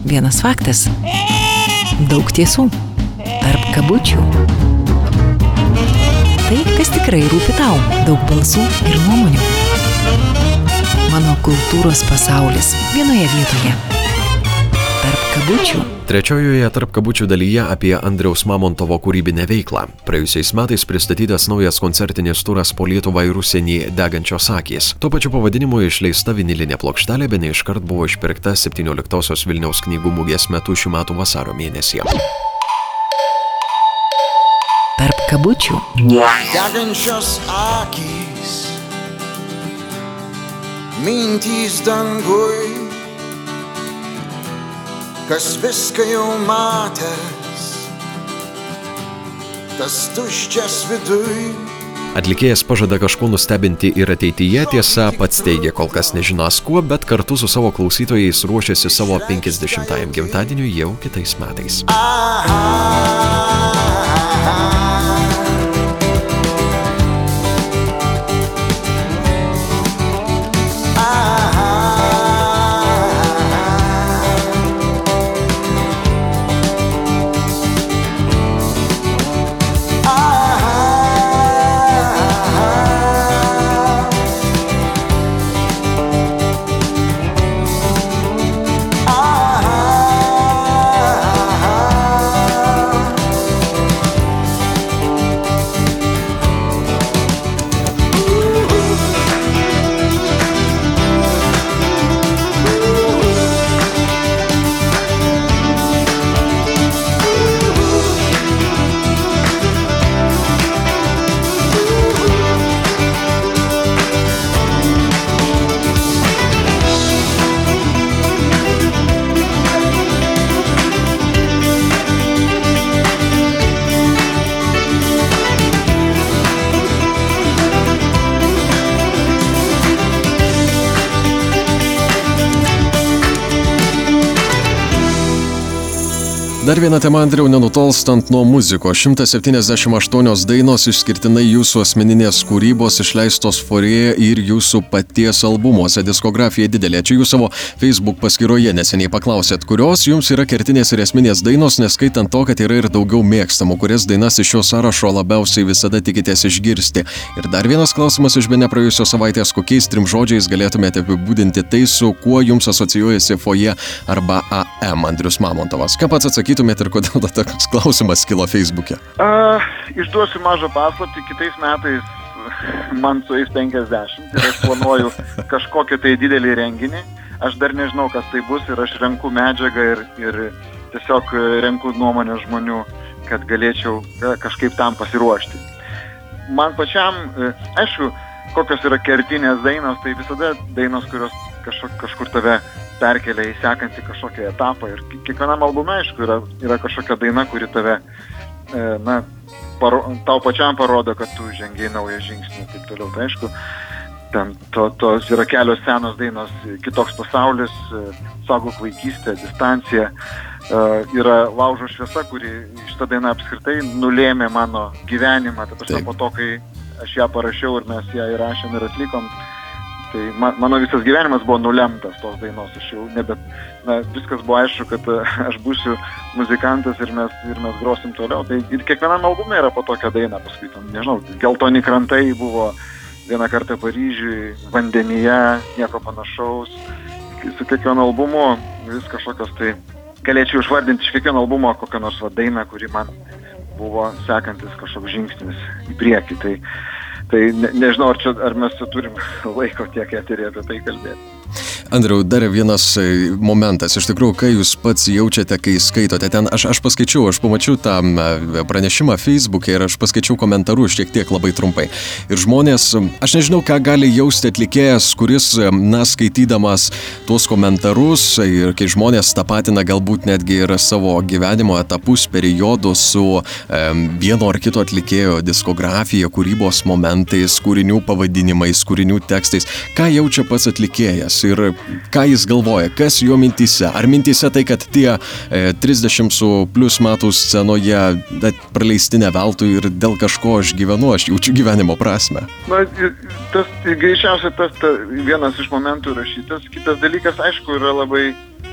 vienas faktas, daug tiesų, tarp kabučių. Tai, kas tikrai rūpi tau, daug balsų ir nuomonių. Mano kultūros pasaulis vienoje vietoje. Tarp kabučių. Trečiojoje tarp kabučių dalyje apie Andriaus Mamontovo kūrybinę veiklą. Praėjusiais metais pristatytas naujas koncertinis turas po Lietuvą ir užsienį Degančios akys. Tuo pačiu pavadinimu išleista vinilinė plokštelė bene iškart buvo išpirkta 17-osios Vilniaus knygų mugės metu šių metų vasario mėnesį. Tarp kabučių. Degančios akys, mintys danguj, kas viską jau matęs, tas tuščias viduj. Atlikėjas pažada kažko nustebinti ir ateityje, tiesa, pats teigia kol kas nežinas kuo, bet kartu su savo klausytojais ruošiasi savo 50-ajam gimtadieniui jau kitais metais. Dar viena tema, Andriau, nenutolstant nuo muzikos. 178 dainos išskirtinai jūsų asmeninės kūrybos išleistos Forėje ir jūsų paties albumuose. Diskografija didelė. Čia jūs savo Facebook paskyroje neseniai paklausėt, kurios jums yra kertinės ir esminės dainos, neskaitant to, kad yra ir daugiau mėgstamų, kurias dainas iš šio sąrašo labiausiai visada tikitės išgirsti. Ir dar vienas klausimas iš bene praėjusios savaitės, kokiais 3 žodžiais galėtumėte apibūdinti tai, su kuo jums asocijuojasi Forėje arba AM Andrius Mamontovas. Ką pats atsakytumėte ir kodėl toks klausimas kilo Facebook'e? Išduosiu mažą paslaptį, kitais metais man sueis 50 ir aš planuoju kažkokį tai didelį renginį. Aš dar nežinau, kas tai bus ir aš renku medžiagą ir tiesiog renku nuomonę žmonių, kad galėčiau kažkaip tam pasiruošti. Man pačiam, aišku, kokios yra kertinės dainos, tai visada dainos, kurios kažkur tave perkelia į sekantį kažkokį etapą ir kiekvienam albume, aišku, yra kažkokia daina, kuri tave, tau pačiam parodo, kad tu žengiai naują žingsnį ir taip toliau. Tai aišku, ten tos yra kelios senos dainos, Kitoks pasaulis, Saugok vaikystę, Distancija, yra Laužo šviesa, kuri šitą dainą apskritai nulėmė mano gyvenimą. Tai po to, kai aš ją parašiau ir mes ją įrašėm ir atlikom, tai mano visas gyvenimas buvo nulemtas tos dainos. Aš jau viskas buvo aišku, kad aš būsiu muzikantas ir mes grosim toliau. Tai ir kiekvienam albume yra po tokią dainą, paskui, nežinau, Geltoni krantai buvo vieną kartą Paryžiui, Vandenyje, nieko panašaus. Su kiekvienu albumu vis kažkokios, tai galėčiau išvardinti iš kiekvieno albumo kokią nors dainą, kuri man buvo sekantis kažkoks žingsnis į priekį. Tai nežinau, ar mes turim laiko tiek eterį apie tai kalbėti. Andriau, dar vienas momentas. Iš tikrųjų, kai jūs pats jaučiate, kai skaitote ten, aš pamačiau tą pranešimą Facebook'e ir aš paskaičiau komentarus šiek tiek labai trumpai. Ir žmonės, aš nežinau, ką gali jausti atlikėjas, kuris, skaitydamas tuos komentarus ir kai žmonės tapatina galbūt netgi ir savo gyvenimo etapus, periodus su vieno ar kito atlikėjo diskografija, kūrybos momentais, kūrinių pavadinimais, kūrinių tekstais. Ką jaučia pats atlikėjas ir ką jis galvoja, kas jo mintyse? Ar mintyse tai, kad tie 30 su plus metų scenoje praleisti ne veltui ir dėl kažko aš gyvenu, aš jaučiu gyvenimo prasme? Tas greičiausiai tas vienas iš momentų rašytas. Kitas dalykas, aišku, yra labai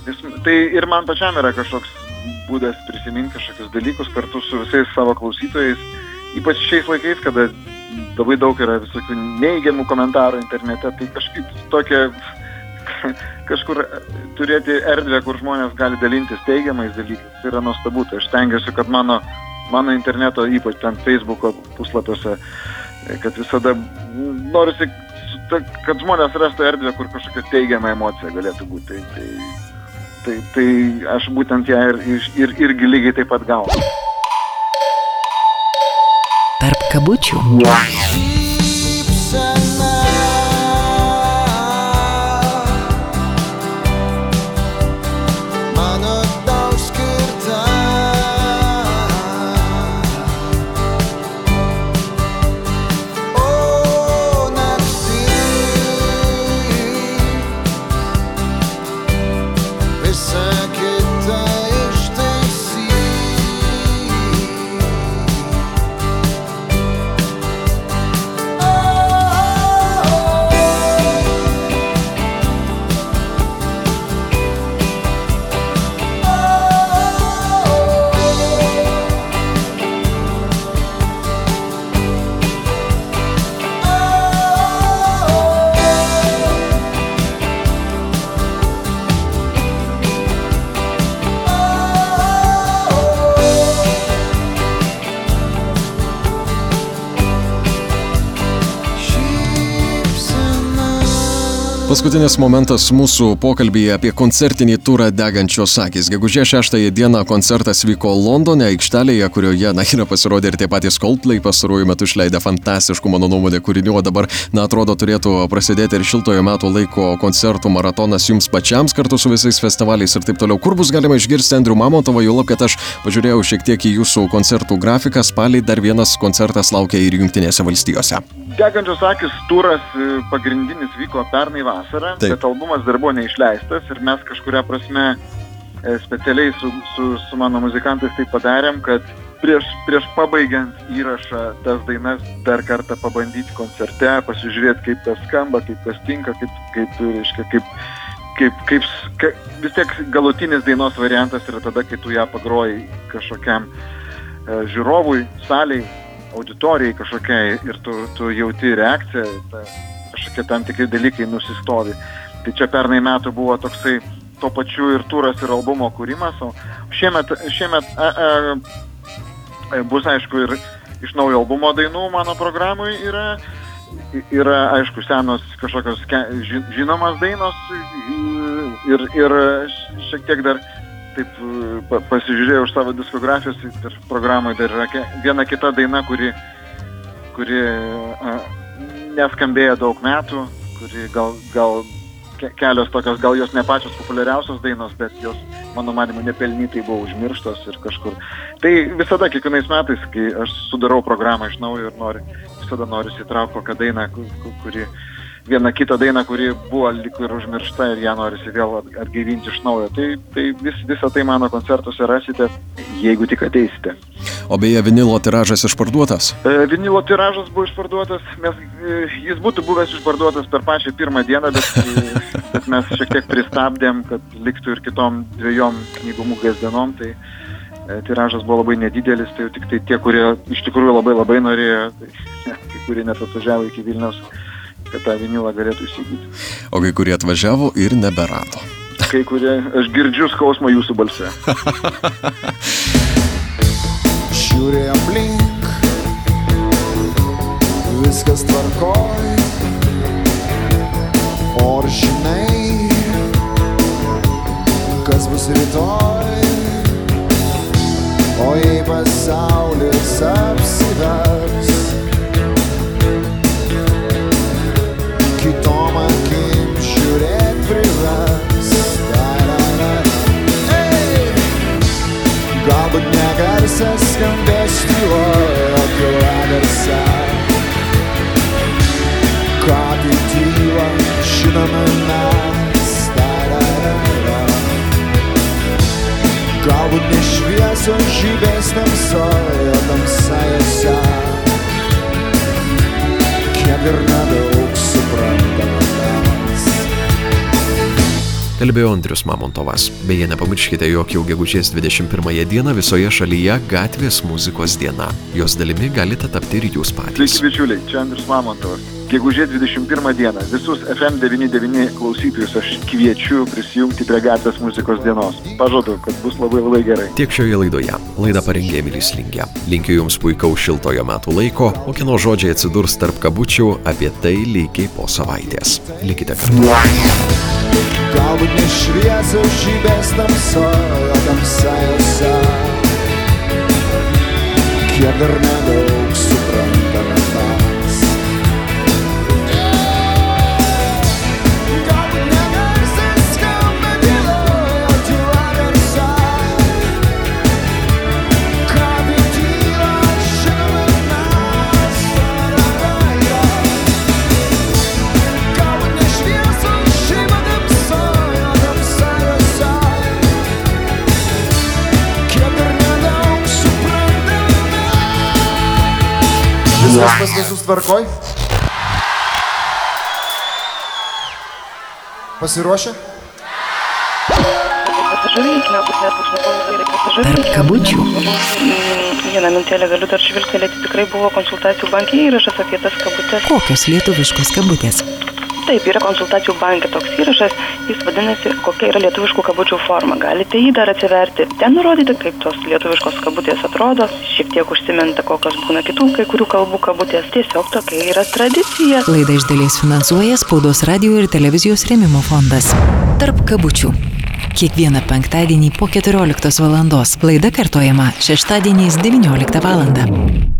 Tai ir man pačiam yra kažkoks būdas prisiminti kažkokius dalykus kartu su visais savo klausytojais, ypač šiais laikais, kada labai daug yra visokių neigiamų komentarų internete, tai kažkaip tokia kažkur turėti erdvę, kur žmonės gali dalintis teigiamais dalykais, tai yra nuostabu. Tai aš stengiuosi, kad mano interneto, ypač ten Facebooko puslapiuose, kad visada norisi, kad žmonės rastų erdvę, kur kažkokia teigiama emocija galėtų būti. Tai aš būtent ją irgi lygiai taip pat gaunu. Tarp kabučių. Šypsena mano tau skirta. O naktį visa kita ištaisy. Paskutinis momentas mūsų pokalbyje apie koncertinį turą Degančios akys. Gegužės 6 dieną koncertas vyko Londone, aikštelėje, kurioje, yra pasirodę ir tie patys Coldplay, pastaruoju metu išleidę fantastiškų, mano nuomonė, kūrinių, o dabar, atrodo, turėtų prasidėti ir šiltojo metų laiko koncertų maratonas jums pačiams kartu su visais festivaliais ir taip toliau. Kur bus galima išgirsti Andrių Mamontovą, juolab, kad aš pažiūrėjau šiek tiek į jūsų koncertų grafiką, spalį dar vienas koncertas laukia ir Jungtinėse valstijose. Degančios akys turas pagrindinis vyko pernai vasarą, Taip. Bet albumas dar buvo neišleistas ir mes kažkuria prasme specialiai su mano muzikantais tai padarėm, kad prieš pabaigiant įrašą tas dainas dar kartą pabandyti koncerte, pasižiūrėti, kaip tas skamba, kaip tas tinka, kaip vis tiek galutinis dainos variantas yra tada, kai tu ją pagroji kažkokiam žiūrovui, saliai, auditorijai kažkokiai ir tu jauti reakciją, kažkokie tam tikri dalykai nusistovi. Tai čia pernai metų buvo toksai tuo pačiu ir turas ir albumo kūrimas, o šiemet bus aišku ir iš naujo albumo dainų mano programui yra aišku senos kažkokios žinomas dainos ir šiek tiek dar taip pasižiūrėjau už savo diskografijos ir programai dar yra viena kita daina, kuri neskambėjo daug metų, kuri gal kelios tokios, gal jos ne pačios populiariausios dainos, bet jos, mano manymu, nepelnytai buvo užmirštos ir kažkur. Tai visada, kiekvienais metais, kai aš sudarau programą iš naujo ir visada noriu įtraukti kokią dainą, vieną kitą dainą, kuri buvo lyg ir užmiršta ir ją norisi vėl atgaivinti iš naujo. Tai visą tai mano koncertuose rasite, jeigu tik ateisite. O beje, vinilo tiražas išparduotas? Vinilo tiražas buvo išparduotas, jis būtų buvęs išparduotas per pačią pirmą dieną, bet mes šiek tiek pristabdėm, kad liktų ir kitom 2 knygų mugės dienom, tai tiražas buvo labai nedidelis, tai jau tik tai tie, kurie iš tikrųjų labai norėjo, tai kai kurie net atvažiavo iki Vilniaus, kad tą vinilą galėtų įsigyti. O kai kurie atvažiavo ir neberado. Kai kurie, aš girdžiu skausmą jūsų balse. Žiūrė aplink, viskas tvarkoj, o ar žinai, kas bus rytoj, o jei pasaulis apsivers, kitom akim žiūrėt privers. Galbūt negarsas skambės tyloje, o tyla garsa. Ką tai tyla, žinome mes. Galbūt nešviesos žibės tamsoje, tamsa jose. Kiek ir nedaug suprantame mes. kalbėjo Andrius Mamontovas. Beje, nepamirškite, jog jau gegužės 21 dieną visoje šalyje gatvės muzikos diena. Jos dalimi galite tapti ir jūs patys. Sveiki, bičiuliai, čia Andrius Mamontovas. Gegužės 21 dieną visus FM99 klausytojus aš kviečiu prisijungti prie gatvės muzikos dienos. Pažadu, kad bus labai gerai. Tiek šioje laidoje. Laidą parengė Emilis Lingė. Linkiu jums puikaus šiltojo metų laiko, o kieno žodžiai atsidurs tarp kabučių, apie tai lygiai po savaitės. Likite kartu. Galbūt nešviesios žybės tamsojo, tamsa jose, kiek dar nedaug suprantame mes. Galbūt negarsiai skamba tyla, tyla garsa, kaip tyla žinome mes. Galbūt nešviesios žybės tamsojo, tamsa jose, kiek dar nedaug suprantame. Viskas pas visus tvarkoj? Pasiruošę? Tarp kabučių. Vieną mintelę galiu dar žvilgtelėti, tikrai buvo konsultacijų banke įrašas apie tas kabutės. Kokios lietuviškos kabutės? Taip, yra konsultacijų banke toks įrašas, jis vadinasi, kokia yra lietuviškų kabučių forma. Galite jį dar atsiverti. Ten nurodyti, kaip tos lietuviškos kabutės atrodo, šiek tiek užsiminta, kokios būna kitų kai kurių kalbų kabutės. Tiesiog tokia yra tradicija. Laidą iš dalies finansuoja Spaudos radio ir televizijos rėmimo fondas. Tarp kabučių. Kiekvieną penktadienį po 14 valandos. Laida kartojama šeštadieniais 19 valandą.